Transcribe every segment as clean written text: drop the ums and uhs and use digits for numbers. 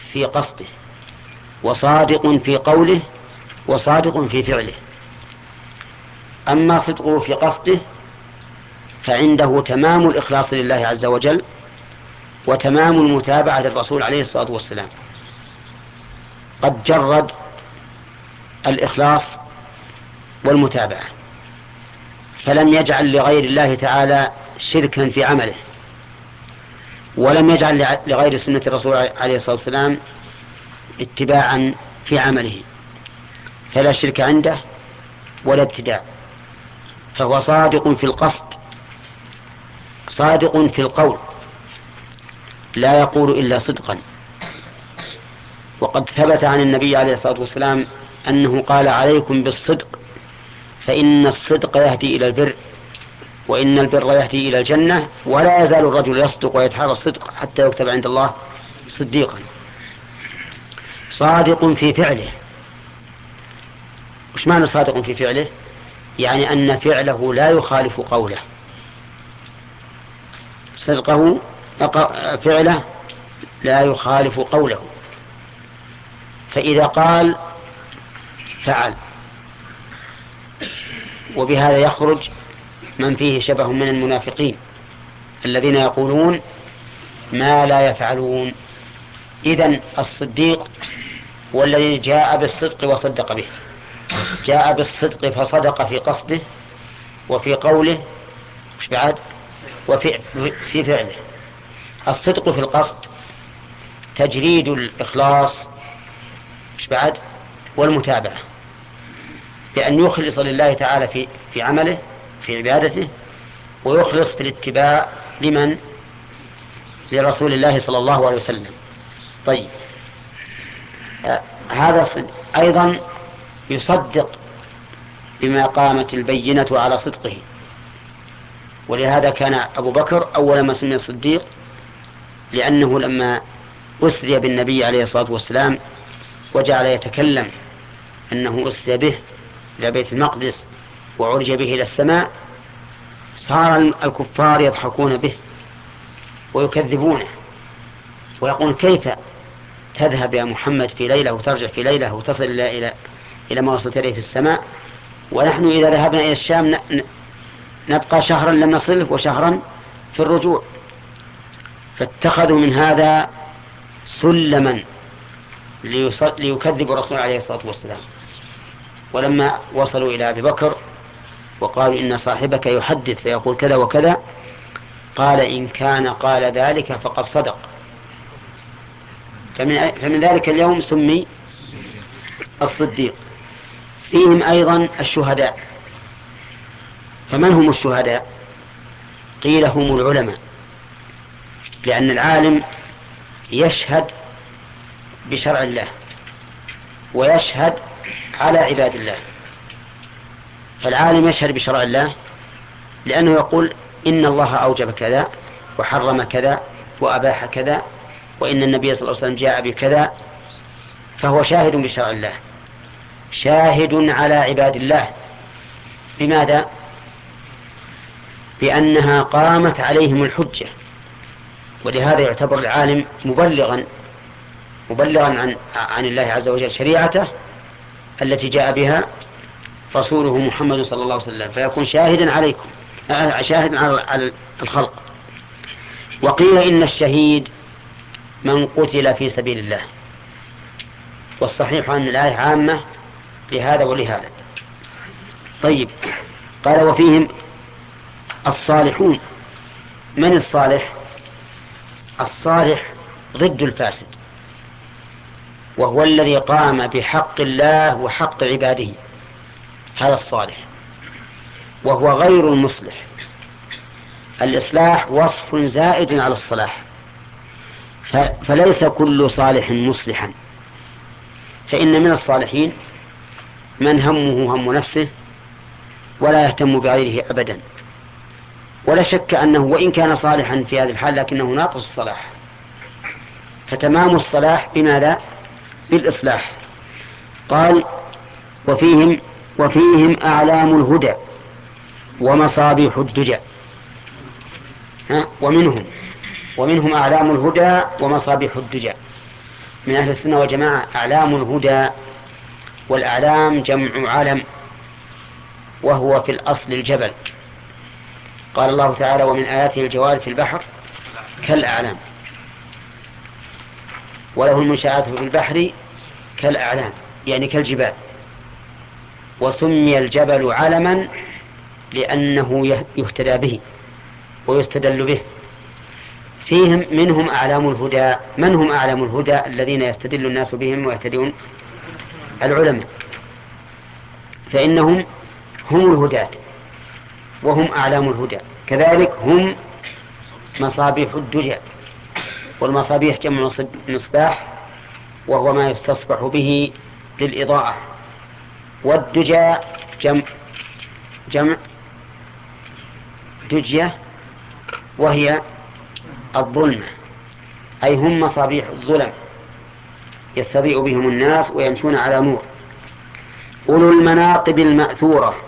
في قصده، وصادق في قوله، وصادق في فعله. أما صدقه في قصده فعنده تمام الإخلاص لله عز وجل وتمام المتابعة للرسول عليه الصلاة والسلام. قد جرد الإخلاص والمتابعة، فلم يجعل لغير الله تعالى شركا في عمله، ولم يجعل لغير سنة الرسول عليه الصلاة والسلام اتباعا في عمله، فلا شرك عنده ولا ابتداع. فهو صادق في القصد، صادق في القول، لا يقول إلا صدقا. وقد ثبت عن النبي عليه الصلاة والسلام أنه قال: عليكم بالصدق فإن الصدق يهدي إلى البر، وإن البر يهدي إلى الجنة، ولا يزال الرجل يصدق ويتحرى الصدق حتى يكتب عند الله صديقا. صادق في فعله. وش معنى صادق في فعله؟ يعني أن فعله لا يخالف قوله. صدقه فعله لا يخالف قوله، فإذا قال فعل. وبهذا يخرج من فيه شبه من المنافقين الذين يقولون ما لا يفعلون. إذن الصديق هو الذي جاء بالصدق وصدق به، جاء بالصدق فصدق في قصده وفي قوله مش بعد وفي فعله. الصدق في القصد تجريد الإخلاص مش بعد والمتابعة، بأن يخلص لله تعالى في عمله في عبادته، ويخلص في الاتباع لمن؟ لرسول الله صلى الله عليه وسلم. طيب، هذا أيضا يصدق بما قامت البينة على صدقه. ولهذا كان أبو بكر أول ما سمي الصديق، لأنه لما أسري بالنبي عليه الصلاة والسلام وجعل يتكلم أنه أسري به إلى بيت المقدس وعرج به إلى السماء، صار الكفار يضحكون به ويكذبونه ويقول: كيف تذهب يا محمد في ليلة وترجع في ليلة وتصل إلى ما وصلت إليه في السماء، ونحن إذا ذهبنا إلى الشام نبقى شهرا لم نصله وشهرا في الرجوع. فاتخذوا من هذا سلما ليكذبوا الرسول عليه الصلاة والسلام. ولما وصلوا إلى أبي بكر وقالوا: إن صاحبك يحدث فيقول كذا وكذا، قال: إن كان قال ذلك فقد صدق. فمن ذلك اليوم سمي الصديق. فيهم أيضا الشهداء. فمن هم الشهداء؟ قيل: هم العلماء، لأن العالم يشهد بشرع الله ويشهد على عباد الله. فالعالم يشهد بشرع الله لأنه يقول: إن الله أوجب كذا وحرم كذا وأباح كذا، وإن النبي صلى الله عليه وسلم جاء بكذا. فهو شاهد بشرع الله، شاهد على عباد الله. بماذا؟ بأنها قامت عليهم الحجة. ولهذا يعتبر العالم مبلغا عن الله عز وجل شريعته التي جاء بها رسوله محمد صلى الله عليه وسلم، فيكون شاهدا عليكم، شاهدا على الخلق. وقيل إن الشهيد من قتل في سبيل الله، والصحيح أن الآية عامة لهذا ولهذا. طيب، قال: وفيهم الصالحون. من الصالح؟ الصالح ضد الفاسد، وهو الذي قام بحق الله وحق عباده، هذا الصالح، وهو غير المصلح. الإصلاح وصف زائد على الصلاح، فليس كل صالح مصلحا. فإن من الصالحين من همه هم نفسه ولا يهتم بغيره أبدا، ولا شك أنه وإن كان صالحا في هذه الحال لكنه ناقص الصلاح. فتمام الصلاح بماذا؟ بالإصلاح. قال: وفيهم أعلام الهدى ومصابيح الدجى. ومنهم أعلام الهدى ومصابيح الدجى. من أهل السنة والجماعة أعلام الهدى، والأعلام جمع علم، وهو في الأصل الجبل. قال الله تعالى: ومن آياته الجوار في البحر كالأعلام، وله المنشآت في البحر كالأعلام، يعني كالجبال. وسمي الجبل علما لأنه يهتدى به ويستدل به. فيهم منهم أعلام الهدى. من هم أعلام الهدى الذين يستدل الناس بهم ويهتدون؟ العلماء، فإنهم هم الهداة وهم أعلام الهدى. كذلك هم مصابيح الدجى، والمصابيح جمع مصباح، وهو ما يستصبح به للإضاءة. والدجى جمع دجية، وهي الظلمة، أي هم مصابيح الظلم يستضيء بهم الناس ويمشون على نور. أولو المناقب المأثورة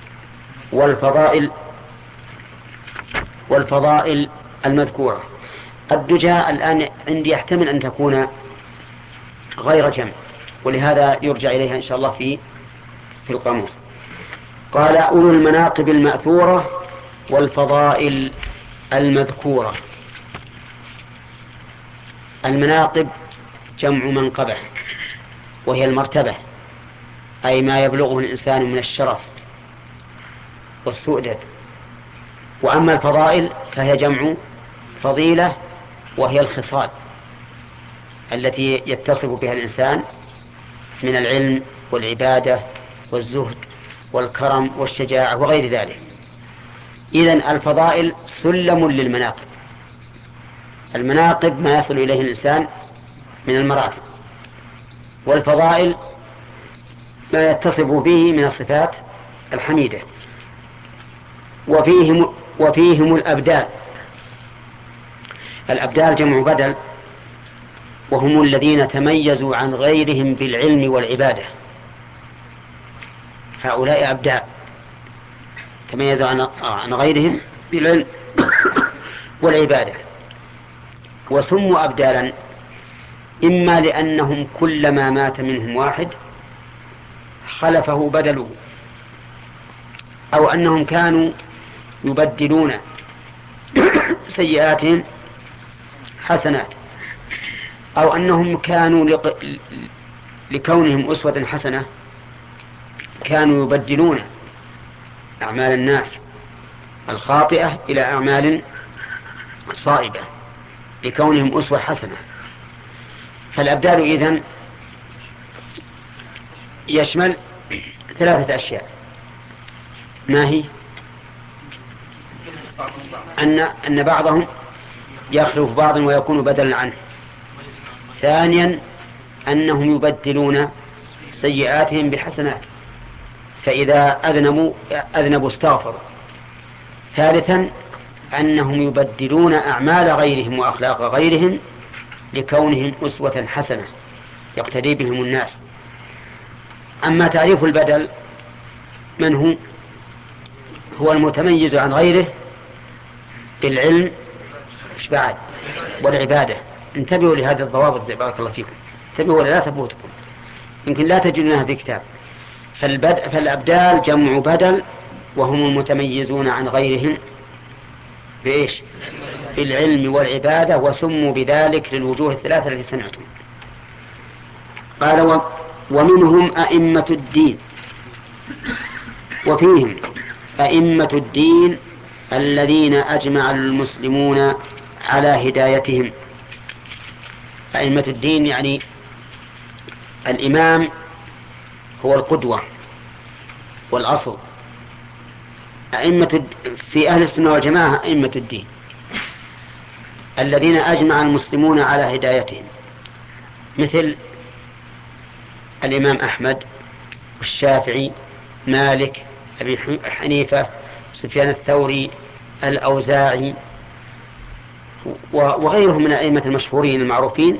والفضائل المذكورة. الدجى الآن عندي يحتمل أن تكون غير جمع، ولهذا يرجع إليها إن شاء الله في القاموس. قال: أولو المناقب المأثورة والفضائل المذكورة. المناقب جمع منقبة، وهي المرتبة، أي ما يبلغه الإنسان من الشرف والسؤدد. وأما الفضائل فهي جمع فضيلة، وهي الخصال التي يتصف بها الإنسان من العلم والعبادة والزهد والكرم والشجاعة وغير ذلك. إذن الفضائل سلم للمناقب. المناقب ما يصل إليه الإنسان من المراتب، والفضائل ما يتصف به من الصفات الحميدة. وفيهم الأبدال. الأبدال جمع بدل، وهم الذين تميزوا عن غيرهم بالعلم والعبادة. هؤلاء أبدال تميزوا عن غيرهم بالعلم والعبادة. وسموا أبدالا إما لأنهم كلما مات منهم واحد خلفه بدله، أو أنهم كانوا يبدلون سيئاتهم حسنات، أو أنهم كانوا لكونهم أسوة حسنة كانوا يبدلون أعمال الناس الخاطئة إلى أعمال صائبة لكونهم أسوة حسنة. فالأبدال إذن يشمل 3 أشياء. ما هي؟ أن بعضهم يخلف بعض ويكون بدلا عنه. ثانيا أنهم يبدلون سيئاتهم بحسنات، فإذا أذنبوا استغفروا. ثالثا أنهم يبدلون أعمال غيرهم وأخلاق غيرهم لكونهم أسوة حسنة يقتدي بهم الناس. أما تعريف البدل من هو المتميز عن غيره بالعلم والعبادة. انتبهوا لهذه الضوابط، بارك الله فيكم، انتبهوا ولا لا تفوتكم، يمكن لا تجدونها في كتاب. فالأبدال جمع بدل، وهم المتميزون عن غيرهم بإيش؟ بالعلم والعبادة، وسموا بذلك للوجوه 3 التي سمعتم. قال: ومنهم أئمة الدين. وفيهم أئمة الدين الذين أجمع المسلمون على هدايتهم. أئمة الدين يعني الإمام هو القدوة والأصل. في أهل السنة والجماعة أئمة الدين الذين أجمع المسلمون على هدايتهم، مثل الإمام أحمد والشافعي مالك أبي حنيفة سفيان الثوري الأوزاعي وغيرهم من الأئمة المشهورين المعروفين،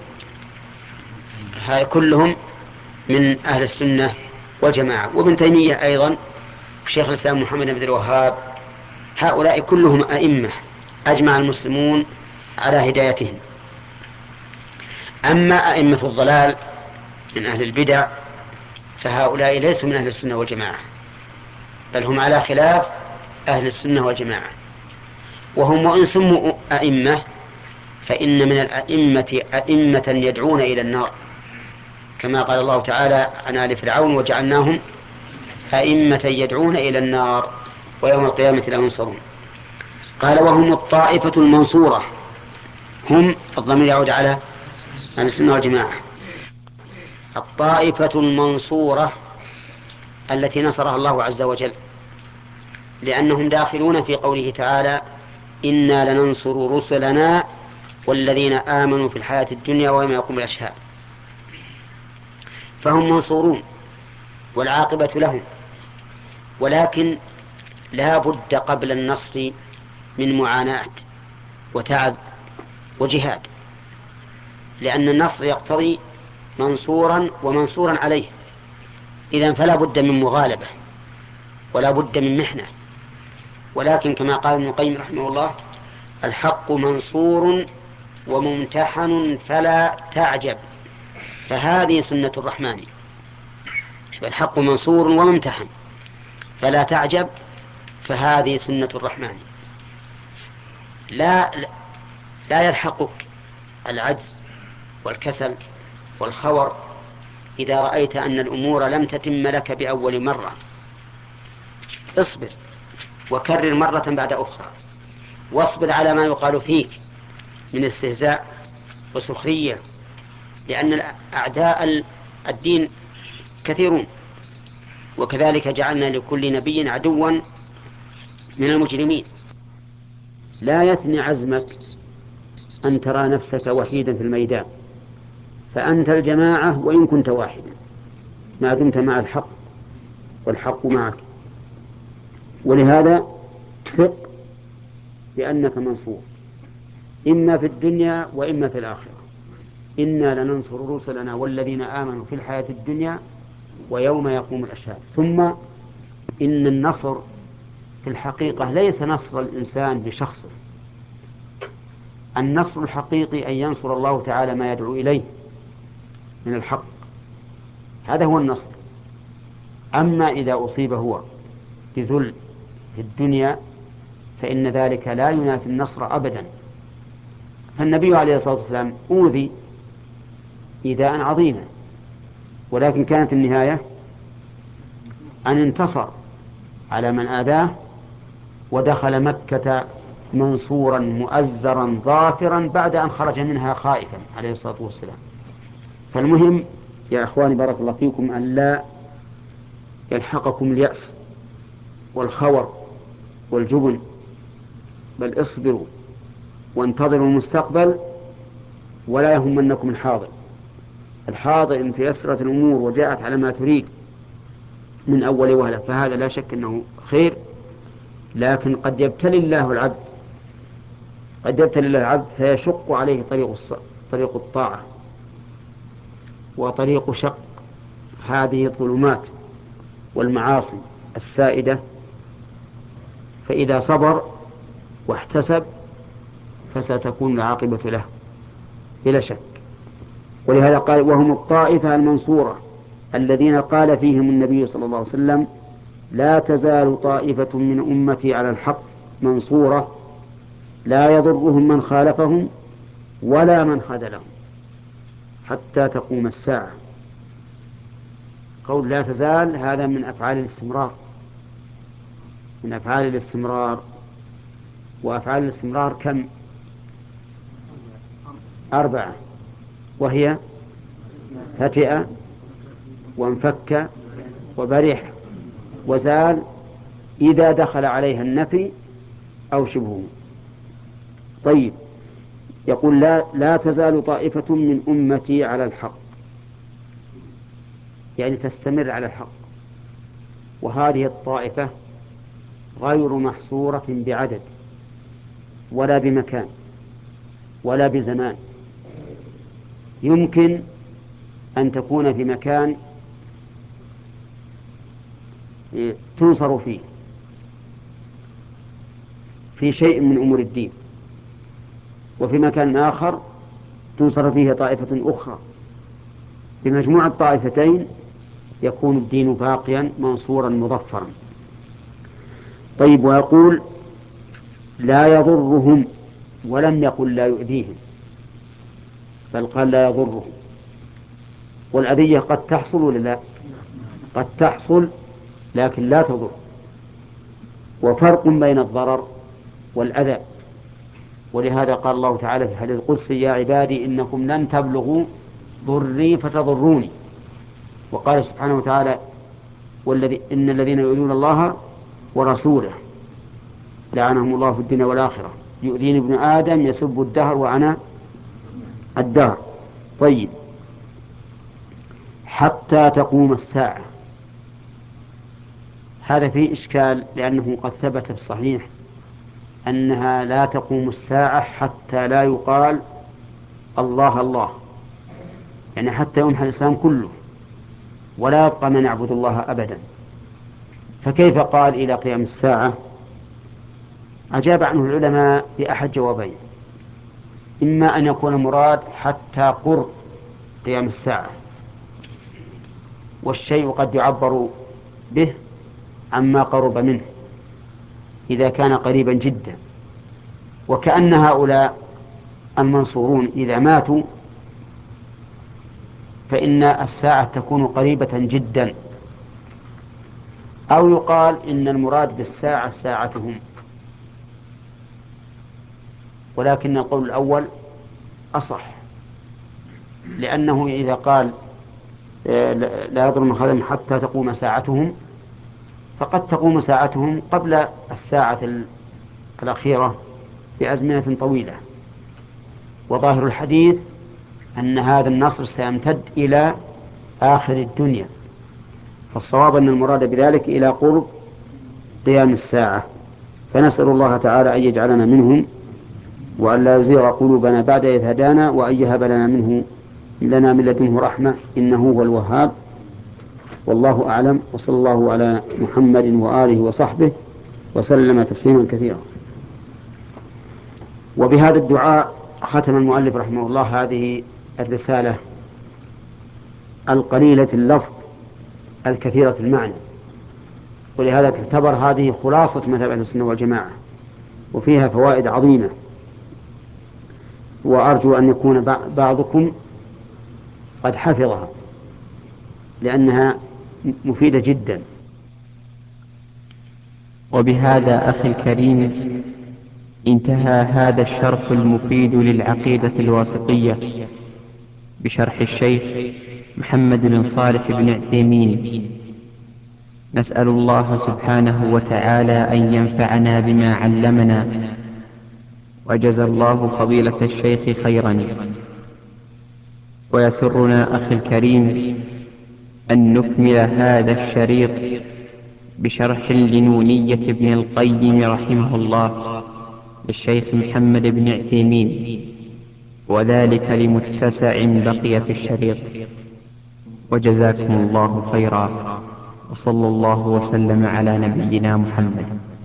كلهم من أهل السنة والجماعة. وابن تيمية أيضا، وشيخ الإسلام محمد بن الوهاب، هؤلاء كلهم أئمة أجمع المسلمون على هدايتهم. أما أئمة الضلال من أهل البدع فهؤلاء ليسوا من أهل السنة والجماعة، بل هم على خلاف أهل السنة والجماعة. وهم وإن سموا أئمة فإن من الأئمة أئمة يدعون إلى النار، كما قال الله تعالى عن آل فرعون وجعلناهم أئمة يدعون إلى النار ويوم القيامة لا ينصرون. قال وهم الطائفة المنصورة، هم الضمير يعود على أهل السنة والجماعة، الطائفة المنصورة التي نصرها الله عز وجل، لأنهم داخلون في قوله تعالى إنا لننصر رسلنا والذين آمنوا في الحياة الدنيا ويوم يقوم الأشهاد. فهم منصورون والعاقبة لهم، ولكن لا بد قبل النصر من معاناة وتعب وجهاد، لأن النصر يقتضي منصورا ومنصورا عليه، إذن فلا بد من مغالبة ولا بد من محنة. ولكن كما قال ابن القيم رحمه الله الحق منصور وممتحن فلا تعجب، فهذه سنة الرحمن. الحق منصور وممتحن فلا تعجب، فهذه سنة الرحمن. لا يلحقك العجز والكسل والخور إذا رأيت أن الأمور لم تتم لك بأول مرة. اصبر وكرر مرة بعد أخرى، واصبر على ما يقال فيك من استهزاء وسخرية، لأن أعداء الدين كثيرون، وكذلك جعلنا لكل نبي عدوا من المجرمين. لا يثني عزمك أن ترى نفسك وحيدا في الميدان، فأنت الجماعة وإن كنت واحدا ما دمت مع الحق والحق معك. ولهذا ثق بأنك منصور إما في الدنيا وإما في الآخرة. إنا لننصر رسلنا والذين آمنوا في الحياة الدنيا ويوم يقوم الأشهاد. ثم إن النصر في الحقيقة ليس نصر الإنسان بشخصه، النصر الحقيقي أن ينصر الله تعالى ما يدعو إليه من الحق، هذا هو النصر. أما إذا أصيب هو بذل في الدنيا فإن ذلك لا ينافي النصر أبدا. فالنبي عليه الصلاة والسلام أوذي إيذاء عظيما، ولكن كانت النهاية أن انتصر على من آذاه ودخل مكة منصورا مؤزرا ظافرا بعد أن خرج منها خائفا عليه الصلاة والسلام. فالمهم يا أخواني بارك الله فيكم أن لا يلحقكم اليأس والخور والجبن، بل اصبروا وانتظروا المستقبل ولا يهمنكم الحاضر. الحاضر إن تيسرت الأمور وجاءت على ما تريد من أول وهلة فهذا لا شك أنه خير، لكن قد يبتلي الله العبد، قد يبتلي الله العبد فيشق عليه طريق الطاعة وطريق شق هذه الظلمات والمعاصي السائدة، فإذا صبر واحتسب فستكون العاقبة له بلا شك. ولهذا قال وهم الطائفة المنصورة الذين قال فيهم النبي صلى الله عليه وسلم لا تزال طائفة من أمتي على الحق منصورة لا يضرهم من خالفهم ولا من خذلهم حتى تقوم الساعة. قول لا تزال هذا من أفعال الاستمرار، من أفعال الاستمرار. وأفعال الاستمرار كم؟ 4، وهي فتئ وانفك وبرح وزال إذا دخل عليها النفي أو شبهه. طيب يقول لا تزال طائفة من أمتي على الحق، يعني تستمر على الحق. وهذه الطائفة غير محصورة بعدد ولا بمكان ولا بزمان، يمكن أن تكون في مكان تنصر فيه في شيء من أمور الدين، وفي مكان آخر تنصر فيه طائفة أخرى. بمجموع الطائفتين يكون الدين باقيا منصورا مظفرا. طيب، ويقول لا يضرهم، ولم يقل لا يؤذيهم، بل قال لا يضرهم. والأذية قد تحصل ولا لا؟ قد تحصل لكن لا تضر. وفرق بين الضرر والأذى. ولهذا قال الله تعالى في الحديث القدسي يا عبادي إنكم لن تبلغوا ضري فتضروني. وقال سبحانه وتعالى إن الذين يؤذون الله ورسوله لعنهم الله في الدنيا والآخرة يؤذيني ابن آدم يسب الدهر وأنا الدهر. طيب، حتى تقوم الساعة، هذا فيه إشكال، لأنه قد ثبت في الصحيح أنها لا تقوم الساعة حتى لا يقال الله الله، يعني حتى يمحى الإسلام كله ولا يبقى من يعبد الله أبدا. فكيف قال إلى قيام الساعة؟ أجاب عنه العلماء بأحد جوابين: إما أن يكون مراد حتى قرب قيام الساعة، والشيء قد يعبر به عما قرب منه إذا كان قريبا جدا، وكأن هؤلاء المنصورون إذا ماتوا فإن الساعة تكون قريبة جدا. أو يقال إن المراد بالساعة ساعتهم، ولكن القول الأول أصح، لأنه إذا قال لا يضر من خذهم حتى تقوم ساعتهم فقد تقوم ساعتهم قبل الساعة الأخيرة بأزمنة طويلة. وظاهر الحديث أن هذا النصر سيمتد إلى آخر الدنيا، فالصواب أن المراد بذلك إلى قرب قيام الساعة. فنسأل الله تعالى أن يجعلنا منهم، وأن لا يزيغ قلوبنا بعد إذ هدانا، وأن يهب لنا من لدنه رحمة إنه هو الوهاب. والله أعلم، وصلى الله على محمد وآله وصحبه وسلم تسليما كثيرا. وبهذا الدعاء ختم المؤلف رحمه الله هذه الرسالة القليلة اللفظ الكثيرة المعنى، ولهذا تعتبر هذه خلاصة مذهب أهل السنة والجماعة، وفيها فوائد عظيمة، وأرجو أن يكون بعضكم قد حفظها لأنها مفيدة جدا. وبهذا أخي الكريم انتهى هذا الشرح المفيد للعقيدة الواسطية بشرح الشيخ محمد بن صالح بن عثيمين. نسأل الله سبحانه وتعالى أن ينفعنا بما علمنا، وجزى الله فضيلة الشيخ خيرا. ويسرنا أخي الكريم أن نكمل هذا الشريط بشرح لنونية ابن القيم رحمه الله للشيخ محمد بن عثيمين، وذلك لمتسع بقي في الشريط. وجزاكم الله خيرا، وصلى الله وسلم على نبينا محمد.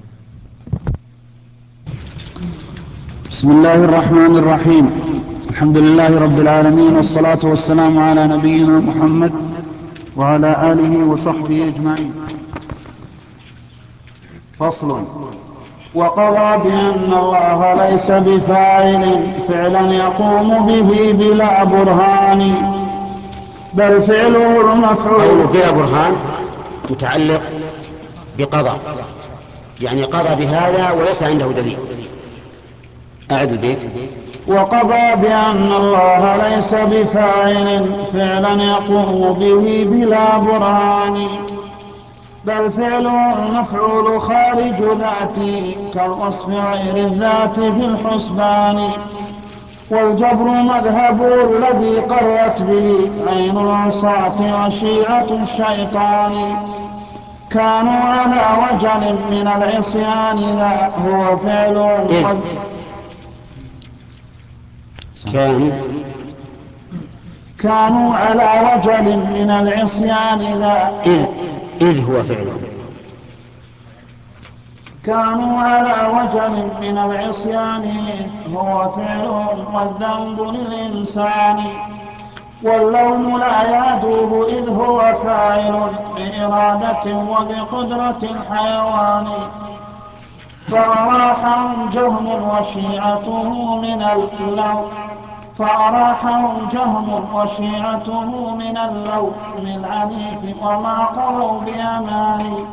بسم الله الرحمن الرحيم. الحمد لله رب العالمين، والصلاة والسلام على نبينا محمد وعلى آله وصحبه أجمعين. فصل. وقضى بأن الله ليس بفاعل فعلا يقوم به بلا برهان، بل فعله المفعول. قوله بلا برهان متعلق بقضى، يعني قضى بهذا وليس عنده دليل. أعد البيت. وقضى بأن الله ليس بفاعل فعلا يقوم به بلا برهان، بل فعله المفعول خارج ذاتي كالوصف غير الذات في الحسبان. والجبر مذهب الذي قرت به عين العصاة وشيعة الشيطان، كانوا على وجل من العصيان ذا هو فعل كانوا على وجل من العصيان ذا إذ هو فعله. كانوا على وجل من العصيان هو فعل والذنب للإنسان، واللوم لا يعدوه إذ هو فاعل بإرادة وبقدرة الحيوان. فأراحهم جهم وشيعته من اللوم فأراحهم جهم وشيعته من اللوم العنيف وما قضوا بأمان،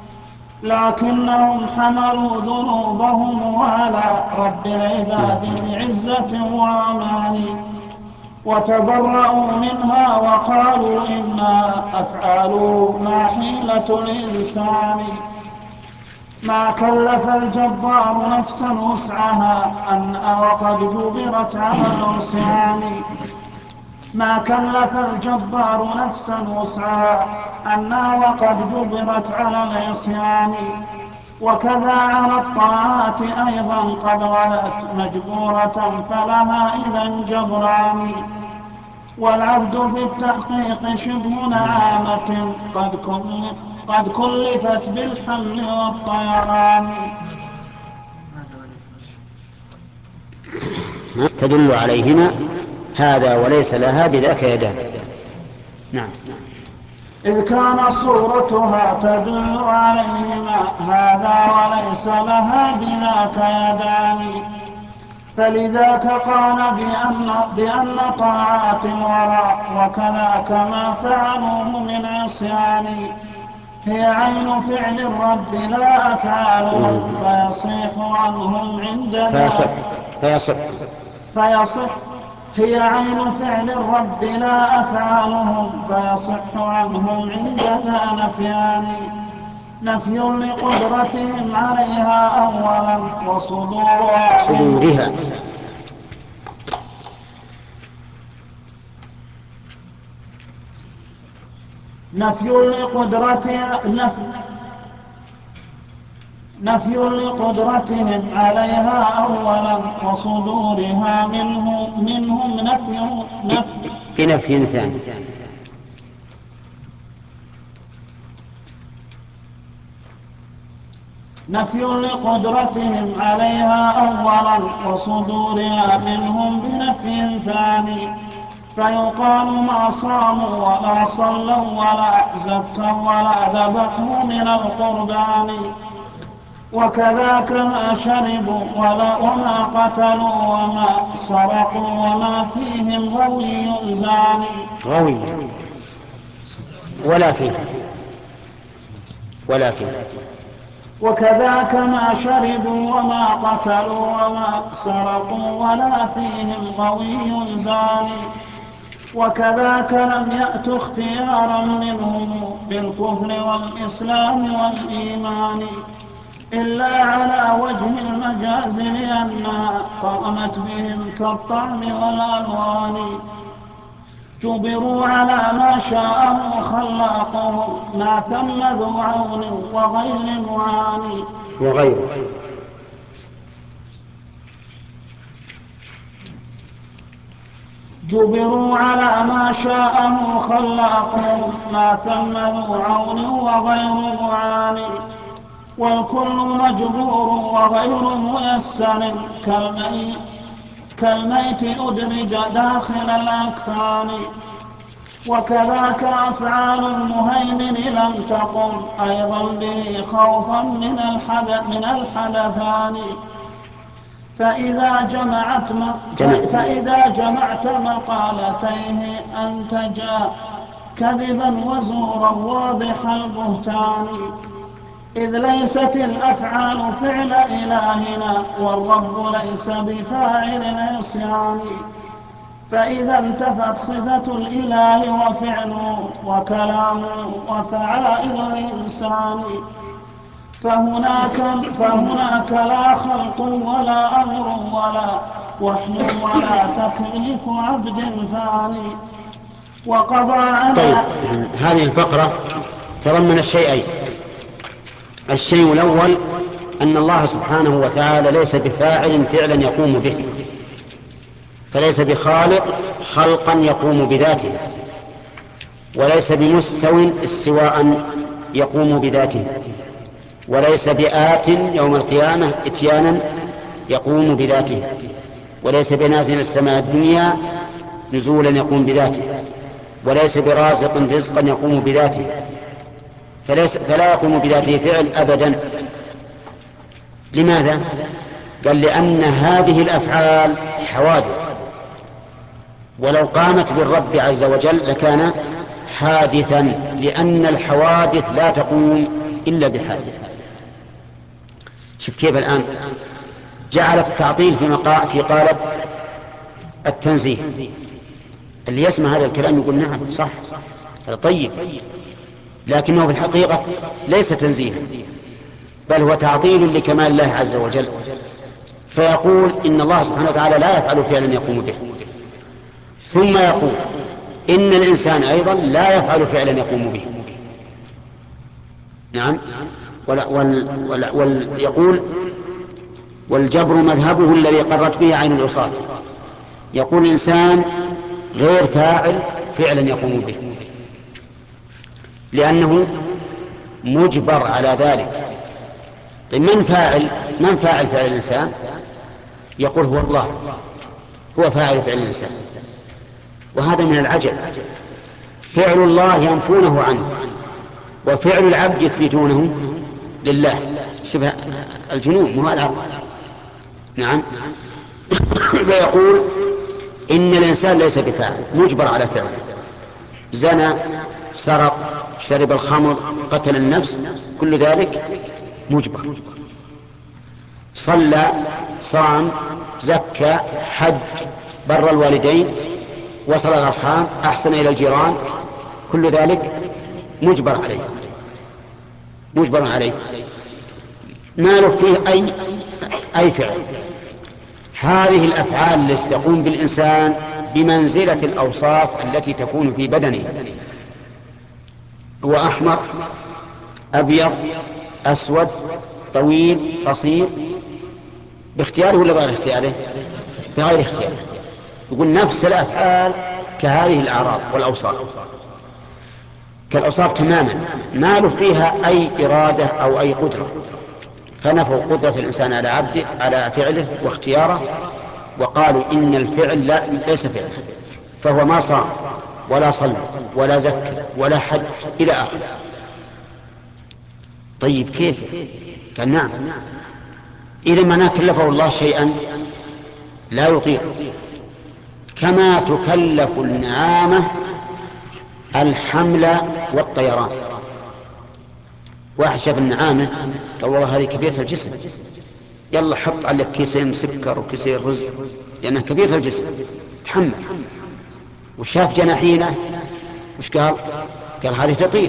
لكنهم حملوا ذنوبهم على رب العباد بعزة وأمان، وتبرأوا منها وقالوا إنا أفعال ما حيلة الإنسان. ما كلف الجبار نفسا وسعها أن وقد جبرت على العصيان. ما كلف الجبار نفسا وسعها أنها وقد جبرت على العصيان، وكذا على الطاعات أيضا قد غلت مجبورة فلها إذا جبران. والعبد في التحقيق شبه نعامة قد كلفت بالحمل والطيران. تدل عليهما هذا وليس لها بذاك يدان. نعم. إذ كان صورتها تدل عليهما هذا وليس لها بذاك يدان، فلذاك قال بأن طاعات الورى وكذاك ما فعلوه من عصيان هي عين فعل الرب لا أفعالهم فيصيح عنهم عند فيصح هي عين فعل الرب لا أفعالهم فيصح عنهم عند ذا نفيان. نفي لقدرتهم عليها أولا وصدورها نفي لقدرتهم عليها أولا وصدورها منهم بنفي ثاني. نفي لقدرتهم عليها أولا وصدورها منهم بنفي ثاني، فيقال ما صاموا ولا صلوا ولا زكوا ولا ذبحوا من القربان، وكذاك ما شربوا وما قتلوا وما سرقوا وما فيهم غوي زاني. غوي ولا فيه وكذاك ما شربوا وما قتلوا وما سرقوا ولا فيهم غوي زاني، وكذاك لم يأت اختيارا منهم بالكفر والإسلام والإيمان إلا على وجه المجاز لأنها طعمت بهم كالطعم والألوان. جبروا على ما شاءه خلاقهم ما ثم ذو عون وغير معاني جبروا على ما شاءه خلاقهم ما ثم ذو عون وغير معاني، والكل مجبور وغير ميسر كالميت أدرج داخل الأكفان. وكذاك أفعال المهيمن لم تقم أيضا به خوفا من الحدثان، فإذا جمعت مقالتيه أنتجا كذبا وزورا واضح البهتان، إذ ليست الأفعال فعل إلهنا والرب ليس بفاعل العصيان، فإذا انتفت صفة الإله وفعله وكلامه وفعائل الإنسان فهناك لا خلق ولا أمر ولا وحي ولا تكليف عبد فاني وقضى على. طيب، هذه الفقرة تضمن الشيئين. الشيء الأول أن الله سبحانه وتعالى ليس بفاعل فعلا يقوم به، فليس بخالق خلقا يقوم بذاته، وليس بمستو استواء يقوم بذاته، وليس بآت يوم القيامة إتيانا يقوم بذاته، وليس بنازل السماء الدنيا نزولا يقوم بذاته، وليس برازق رزقا يقوم بذاته، فلا يقوم بذاته فعل أبدا. لماذا؟ قال لأن هذه الأفعال حوادث، ولو قامت بالرب عز وجل لكان حادثا، لأن الحوادث لا تقوم إلا بحادث. شوف كيف الآن جعل التعطيل في قالب التنزيه. اللي يسمع هذا الكلام يقول نعم صح، هذا طيب، لكنه في الحقيقة ليس تنزيها، بل هو تعطيل لكمال الله عز وجل. فيقول إن الله سبحانه وتعالى لا يفعل فعلا يقوم به، ثم يقول إن الإنسان أيضا لا يفعل فعلا يقوم به. نعم. ويقول والجبر مذهبه الذي قرت به عين العصاة. يقول الإنسان غير فاعل فعلا يقوم به، لأنه مجبر على ذلك. طيب من فاعل فعل الإنسان؟ يقول هو الله، هو فاعل فعل الإنسان، وهذا من العجب. فعل الله ينفونه عنه، وفعل العبد يثبتونه لله. شبه الجنون، مو العقل. نعم. ويقول إن الإنسان ليس بفاعل، مجبر على فعله. زنى، سرق، شرب الخمر، قتل النفس، كل ذلك مجبر. صلى، صام، زكى، حج، بر الوالدين، وصل الأرحام، أحسن إلى الجيران، كل ذلك مجبر عليه ما له فيه أي فعل. هذه الأفعال التي تقوم بالإنسان بمنزلة الأوصاف التي تكون في بدنه. هو أحمر، أبيض، أسود، طويل، قصير، باختياره ولا بغير اختياره؟ بغير اختياره. يقول نفس الأفعال كهذه الأعراض والأوصاف، كالأوصاف تماما، ما له فيها أي إرادة أو أي قدرة. فنفوا قدرة الإنسان على فعله واختياره، وقالوا إن الفعل ليس فعله، فهو ما صام ولا صلى ولا زكى ولا حج إلى آخره. طيب كيف؟ قال نعم، إذا ما كلفه الله شيئا لا يطيق، كما تكلف النعامة الحمل والطيران. واحد شاف النعامة قال والله هذه كبيرة الجسم، يلا حط عليك كيسين سكر وكيسين رز، لأنها كبيرة الجسم تحمل. وشاف جناحينه وش قال هذه تطير،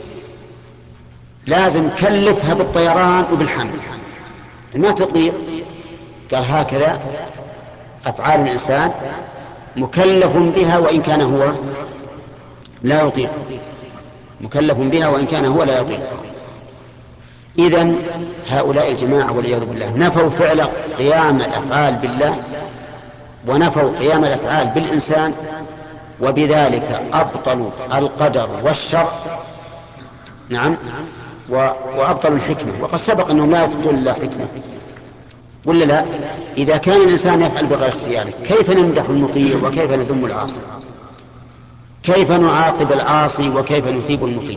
لازم كلفها بالطيران وبالحمل، ما تطير. قال هكذا أفعال الإنسان مكلف بها وإن كان هو لا يطيق، مكلف بها وإن كان هو لا يطيق. إذن هؤلاء الجماعة والعياذ بالله نفوا فعل قيام الأفعال بالله، ونفوا قيام الأفعال بالإنسان، وبذلك أبطلوا القدر والشرع. نعم. وأبطلوا الحكمة. وقد سبق أنهم لا يثبتون لله حكمة، ولا لا؟ إذا كان الإنسان يفعل بغير اختياره كيف نمدح المطيع وكيف نذم العاصي؟ كيف نعاقب العاصي وكيف نثيب المطيع؟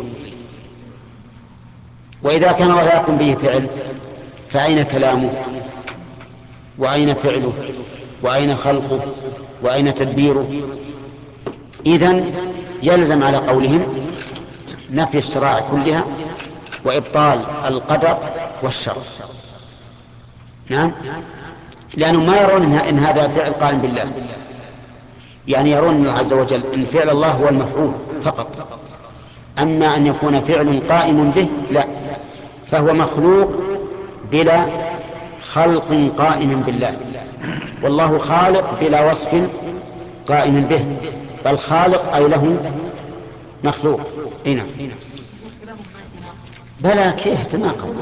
وإذا كان الله يقوم به فعل فأين كلامه وأين فعله وأين خلقه وأين تدبيره؟ إذن يلزم على قولهم نفي الشرائع كلها وإبطال القدر والشرع. نعم. لأنهم ما يرون إن هذا فعل قائم بالله، يعني يرون الله عز وجل إن فعل الله هو المفعول فقط، أما أن يكون فعل قائم به لا، فهو مخلوق بلا خلق قائم بالله، والله خالق بلا وصف قائم به، بل خالق أي له مخلوق. هنا بلى كيف تناقض؟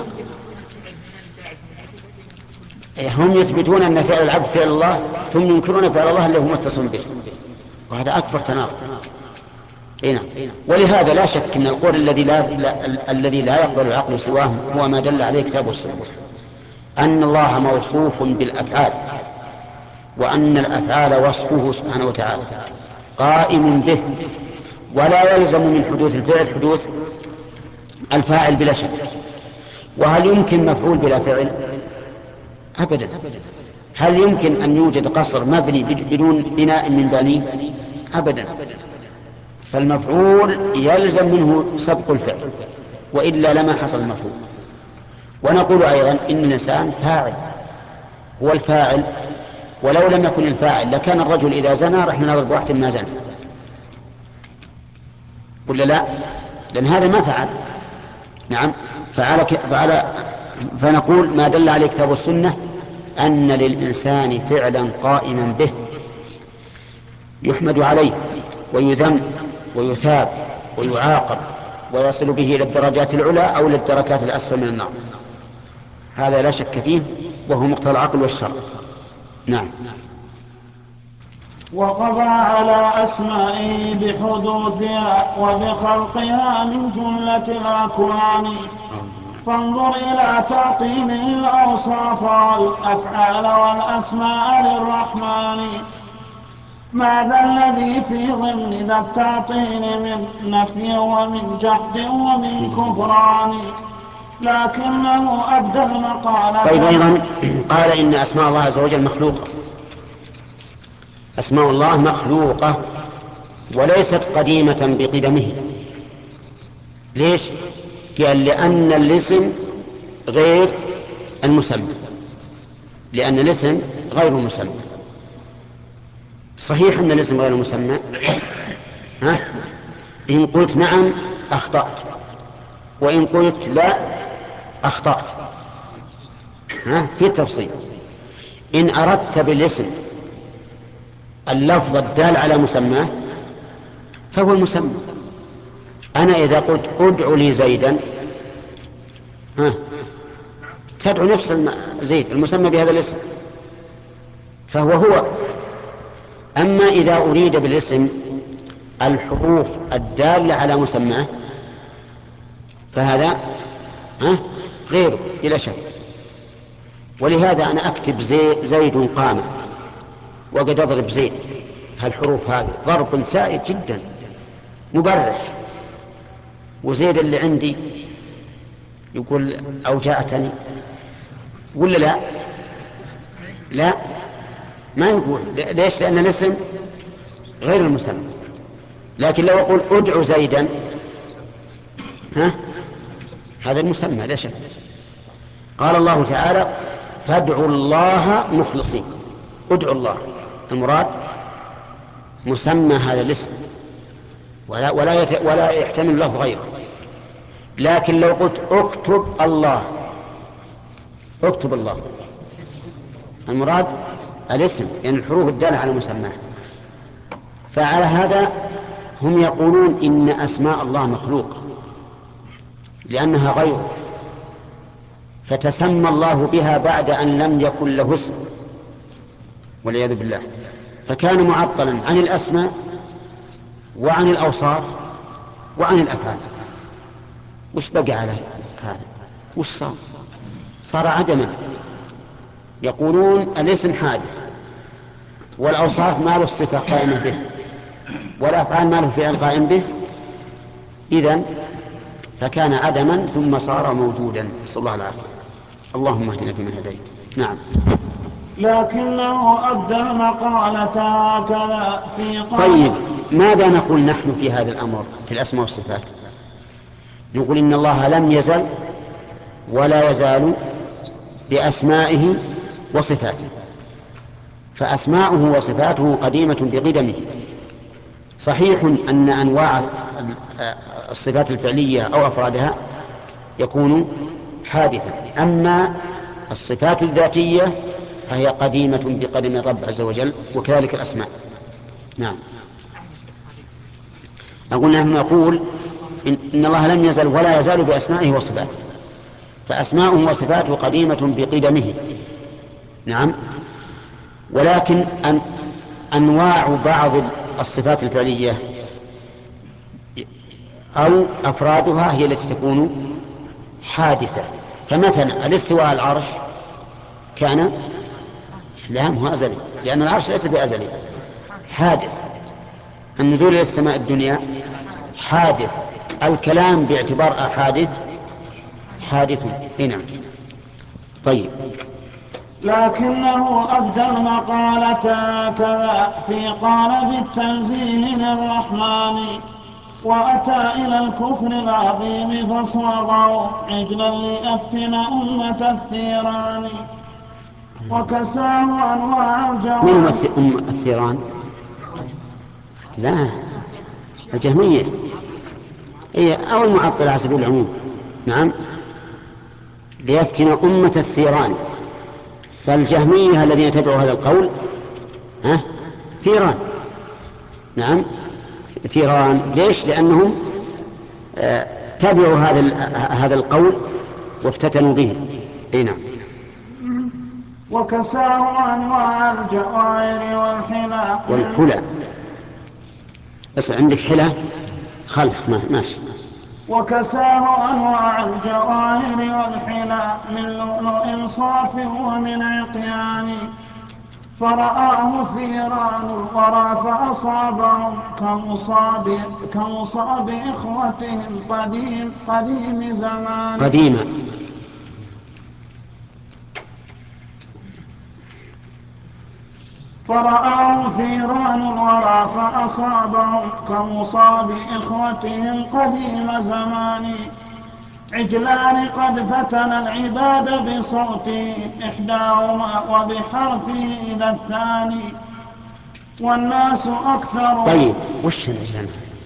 هم يثبتون أن فعل العبد فعل الله ثم ينكرون فعل الله اللي هو متصل به، وهذا أكبر تناقض. هنا. ولهذا لا شك أن القول الذي لا يقبل العقل سواه هو ما دل عليه كتاب السنة، أن الله موصوف بالأفعال، وأن الأفعال وصفه سبحانه وتعالى قائم به، ولا يلزم من حدوث الفعل حدوث الفاعل بلا شك. وهل يمكن مفعول بلا فعل؟ أبدا. هل يمكن أن يوجد قصر مبني بدون بناء من بنيه؟ أبدا. فالمفعول يلزم منه سبق الفعل، وإلا لما حصل المفعول. ونقول أيضا إن الإنسان فاعل، هو الفاعل، ولو لم يكن الفاعل لكان الرجل إذا زنى رحنا نضرب واحد ما زنى، ولا لا؟ لأن هذا ما فعل. نعم، فنقول ما دل عليه كتاب والسنة أن للإنسان فعلا قائما به يحمد عليه ويذم ويثاب ويعاقب ويصل به إلى الدرجات العلى أو إلى الدركات الأسفل من النار، هذا لا شك فيه، وهو مقتضى العقل والشرع. نعم. وقضى على أسمائه بحدوثها وبخلقها من جملة الأكوان، فانظر إلى تعطيله الأوصاف والأفعال والأسماء للرحمن. ماذا الذي في ضمن ذا التعطيل من نفي ومن جحد ومن كفران؟ لكنه أبدى المقالة. طيب، أيضا قال إن أسماء الله عز وجل مخلوقة. أسماء الله مخلوقة وليست قديمة بقدمه. ليش؟ قال لأن الاسم غير المسمى، لأن الاسم غير المسمى. صحيح أن الاسم غير المسمى، إن قلت نعم أخطأت، وإن قلت لا أخطأت، في تفصيل. إن أردت بالاسم اللفظ الدال على مسماه فهو المسمى. أنا إذا قلت ادعو لي زيدا، تدعو نفس زيد المسمى بهذا الاسم، فهو هو. أما إذا أريد بالاسم الحروف الدالة على مسماه فهذا غيره بلا شك. ولهذا أنا أكتب زيد قام، وقد أضرب زيد، هالحروف هذه ضرب سائد جدا مبرح. وزيد اللي عندي يقول أوجعتني، ولا لا؟ لا، ما يقول. ليش؟ لأن الاسم غير المسمى. لكن لو أقول ادعو زيدا، هذا المسمى لا شك. قال الله تعالى فادعوا الله مخلصين. ادعوا الله، المراد مسمى هذا الاسم، ولا يحتمل لفظ غيره. لكن لو قلت اكتب الله، اكتب الله، المراد الاسم، يعني الحروف الدالة على مسماه. فعلى هذا هم يقولون إن أسماء الله مخلوقة لأنها غيره، فتسمى الله بها بعد أن لم يكن له اسم والعياذ بالله، فكان معطلا عن الأسماء وعن الأوصاف وعن الأفعال. وش بقى على هذا؟ وش صار عدما. يقولون الاسم حادث، والأوصاف ما له الصفة قائمة به، والأفعال ما له فعل قائم به، إذن فكان عدما ثم صار موجودا. نسأل الله العافية. اللهم اهدنا فيمن هديت. نعم. لكنه أبدى المقالة هكذا في طيب، ماذا نقول نحن في هذا الأمر في الأسماء والصفات؟ نقول إن الله لم يزل ولا يزال بأسمائه وصفاته، فأسماؤه وصفاته قديمة بقدمه. صحيح أن أنواع الصفات الفعلية أو أفرادها يكون حادثا، أما الصفات الذاتية فهي قديمة بقدم الرب عز وجل، وكذلك الأسماء. نعم. نحن نقول إن الله لم يزل ولا يزال بأسمائه وصفاته، فأسماؤه وصفاته قديمة بقدمه. نعم. ولكن أنواع بعض الصفات الفعلية أو أفرادها هي التي تكون حادثة. فمثلا الاستواء على العرش كان لا مو أزلي، لأن العرش ليس بأزلي، حادث. النزول إلى السماء الدنيا حادث. الكلام باعتبار حادث. نعم. طيب. لكنه أبدى المقالة كذا في قالب التنزيه للرحمن، وأتى إلى الكفر العظيم فصاغوا عجلا لأفتن أمة الثيران، وكساه أنواع من هم الجواب. الثيران؟ لا، الجهمية هي أو المعطلة على سبيل العموم. نعم، ليفتن أمة الثيران. فالجهمية الذين يتبعوا هذا القول ثيران. نعم، ثيران. ليش؟ لأنهم تبعوا هذا القول وافتتنوا به. اي نعم. وكساه أنواع الجوائر والحلى. بس عندك حلى خلف ماشي. وكساه أنواع الجواهر والحلى من لؤلؤ صاف ومن عقيان، فرآه ثيران الورى فأصابهم كمصاب إخوتهم قديم زمان. قديما. فرآه ثيران الورى فأصابهم كمصاب إخوتهم قديم زمان. عجلان قد فتن العباد بصوته إحداهما وبحرفه إذا الثاني، والناس أكثر. طيب، وش العجلان؟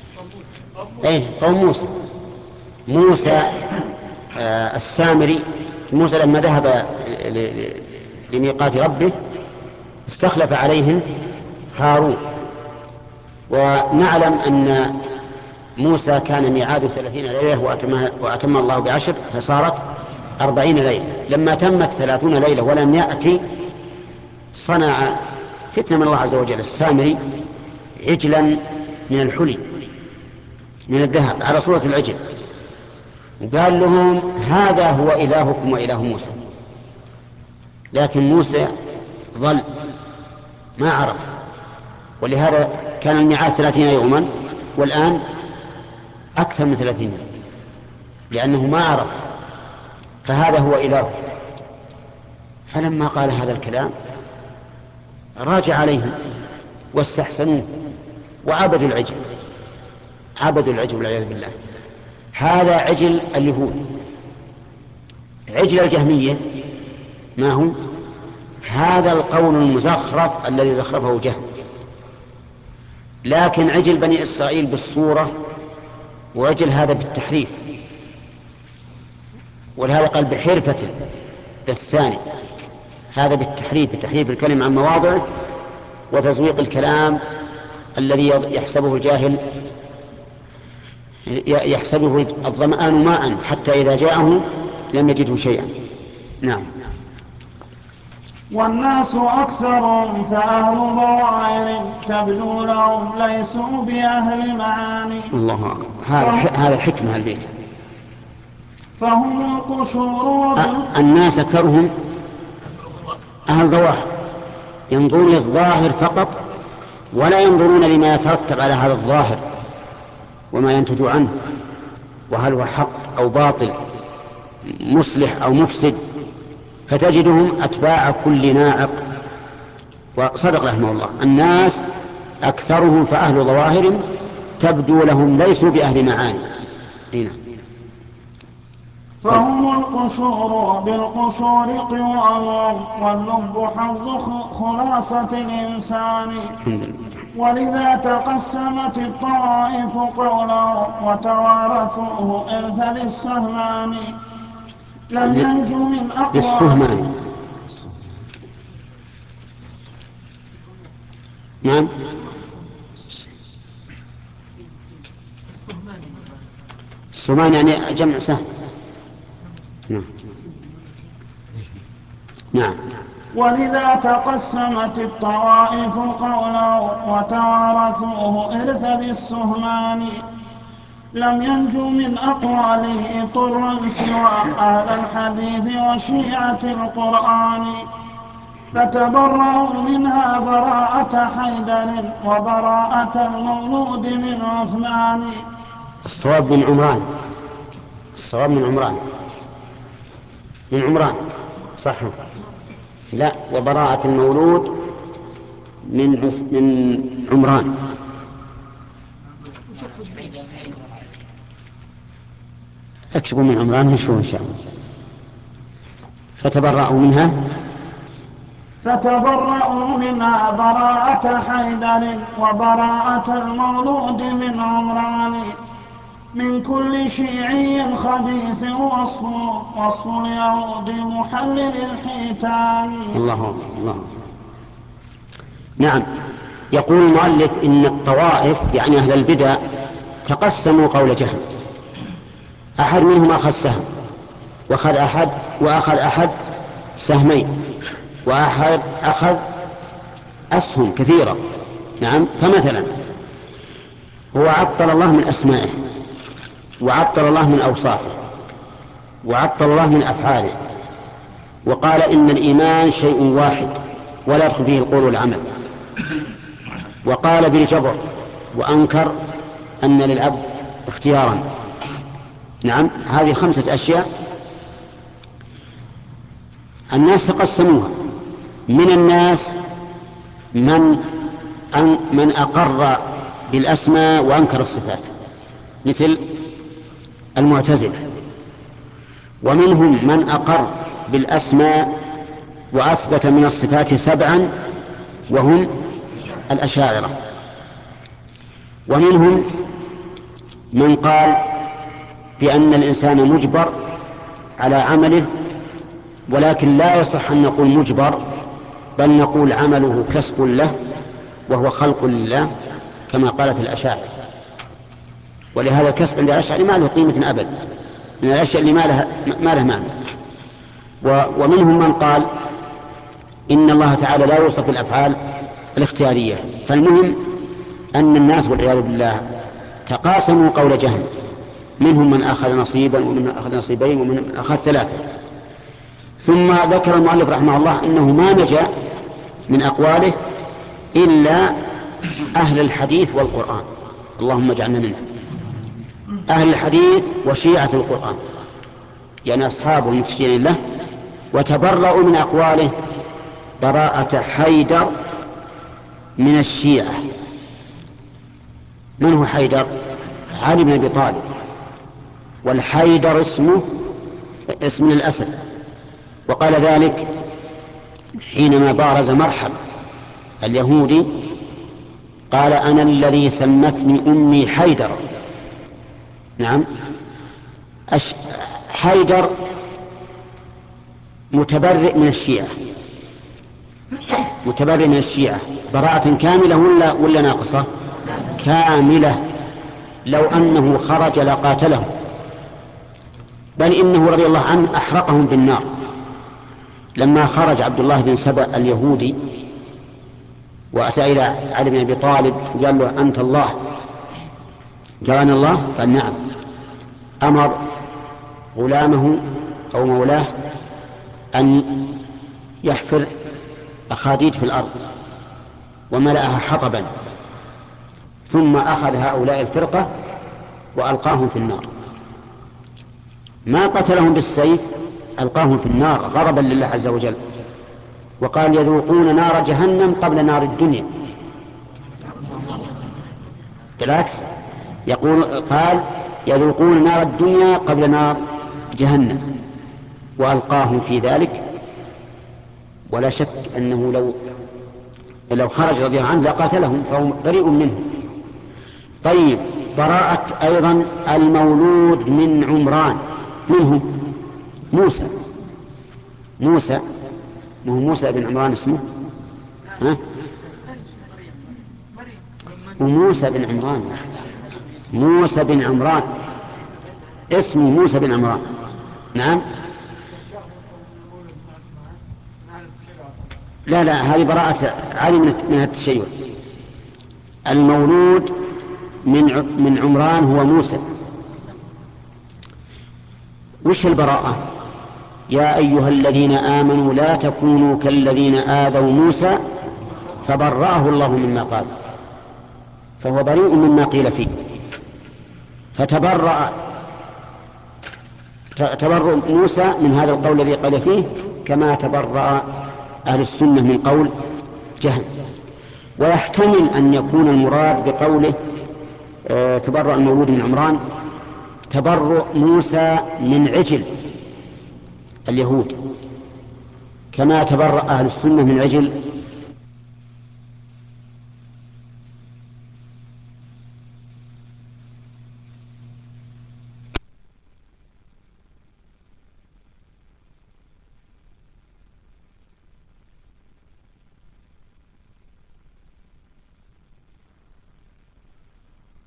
قوم موسى السامري. موسى لما ذهب لميقات ربه استخلف عليهم هارون. ونعلم أن موسى كان ميعاد 30 ليلة وأتم الله ب10 فصارت 40 ليلة. لما تمت 30 ليلة ولم يأتي صنع فتنة من الله عز وجل السامري عجلا من الحلي من الذهب على صورة العجل، وقال لهم هذا هو إلهكم وإله موسى. لكن موسى ظل ما عرف، ولهذا كان الميعاد 30 يوما والآن أكثر من 30 يوم، لأنه ما عرف. فهذا هو إله. فلما قال هذا الكلام راجع عليهم واستحسنوه وعبدوا العجل. والعياذ بالله. هذا عجل اليهود. عجل الجهمية ما هو؟ هذا القول المزخرف الذي زخرفه جهم. لكن عجل بني إسرائيل بالصورة، وعجل هذا بالتحريف. ولهذا قال بحرفة الثاني. هذا بتحريف الكلمة عن مواضعه وتزويق الكلام الذي يحسبه الجاهل، يحسبه الظمآن ماء حتى إذا جاءه لم يجده شيئا. نعم. والناس أكثر فأهل ضوائر تبدو لهم ليسوا بأهل معاني. الله أكبر. هذا حكمة البيت. فهم القشور. الناس أكثرهم أهل ظواهر، ينظرون للظاهر فقط ولا ينظرون لما يترتب على هذا الظاهر وما ينتج عنه، وهل هو حق أو باطل، مصلح أو مفسد. فتجدهم أتباع كل ناعق. وصدق رحمه الله: الناس أكثرهم فأهل ظواهر تبدو لهم ليسوا بأهل معاني. هنا. فهم القشور بالقشور قوام، واللب حظ خلاصة الإنسان. ولذا تقسمت الطوائف قوله وتوارثوه إرث للسهمان. لم ينجو من أقوام. نعم. السهمان يعني جمع سهم. نعم. ولذا تقسمت الطوائف قوله وتوارثوه إرث للسهمان. لم ينجو من أقواله طرا سوى أهل الحديث وشيعة القرآن، فتبرأوا منها براءة حيدر وبراءة المولود من عثمان. الصواب من عمران، الصواب من عمران، من عمران صح؟ لا، وبراءة المولود من عمران. اكتبوا من عمران نشوف ان شاء الله. فتبرأوا منها براءة حيدر وبراءة المولود من عمران، من كل شيعي خبيث وصف اليهود محلل الحيتان. الله. نعم. يقول المؤلف إن الطوائف يعني أهل البدع تقسموا قول جهم، أحد منهم أخذ سهم وأخذ أحد سهمين، وأحد أخذ أسهم كثيرة. نعم. فمثلا هو عطل الله من أسمائه، وعطل الله من أوصافه، وعطل الله من أفعاله، وقال إن الإيمان شيء واحد ولا يدخل فيه القول والعمل، وقال بالجبر، وأنكر أن للعبد اختيارا. نعم. هذه 5 أشياء الناس تقسموها. من الناس من أقر بالأسماء وأنكر الصفات مثل المعتزلة، ومنهم من أقر بالأسماء وأثبت من الصفات 7 وهم الأشاعرة، ومنهم من قال بأن الإنسان مجبر على عمله، ولكن لا يصح أن نقول مجبر، بل نقول عمله كسب له وهو خلق لله كما قالت الأشاعرة. ولهذا الكسب عند الأشاعرة ما له قيمة أبد، من الأشياء اللي ما له معنى. ومنهم من قال إن الله تعالى لا يوصف بالأفعال الاختيارية. فالمهم أن الناس والعياذ بالله تقاسموا قول جهم، منهم من أخذ نصيبا ومن من أخذ نصيبين ومن من أخذ 3. ثم ذكر المؤلف رحمه الله أنه ما نجا من أقواله إلا أهل الحديث والقرآن، اللهم اجعلنا منهم، أهل الحديث وشيعة القرآن، يعني أصحابه المتشيعين له، وتبرأوا من أقواله براءة حيدر من الشيعة. من هو حيدر؟ علي بن أبي طالب، والحيدر اسم الأسد، وقال ذلك حينما بارز مرحب اليهودي، قال أنا الذي سمتني أمي حيدر. نعم. حيدر متبرئ من الشيعة، متبرئ من الشيعة براءة كاملة ولا ناقصة؟ كاملة. لو أنه خرج لقاتله، بل إنه رضي الله عنه أحرقهم بالنار. لما خرج عبد الله بن سبأ اليهودي وأتى إلى علي بن أبي طالب وقال له أنت الله، قال أنا الله؟ قال نعم. أمر غلامه أو مولاه أن يحفر أخاديد في الأرض وملأها حطبا، ثم أخذ هؤلاء الفرقة وألقاهم في النار. ما قتلهم بالسيف، ألقاهم في النار غضبا لله عز وجل، وقال يذوقون نار جهنم قبل نار الدنيا. بالعكس، قال يذوقون نار الدنيا قبل نار جهنم، وألقاهم في ذلك. ولا شك أنه لو خرج رضي الله عنه لقاتلهم، فهو بريء منهم. طيب، براءة أيضا المولود من عمران، منه موسى موسى بن عمران اسمه، وموسى بن عمران، موسى بن عمران اسمه موسى بن عمران. نعم. لا هذه براءة علي من التشيع. المولود من عمران هو موسى، وش البراءة؟ يا أيها الذين آمنوا لا تكونوا كالذين آذوا موسى فبرأه الله مما قال، فهو بريء مما قيل فيه. فتبرأ تبرؤ موسى من هذا القول الذي قال فيه كما تبرأ أهل السنة من قول جهم. ويحتمل أن يكون المراد بقوله تبرأ المولود من عمران تبرؤ موسى من عجل اليهود، كما تبرأ أهل السنة من عجل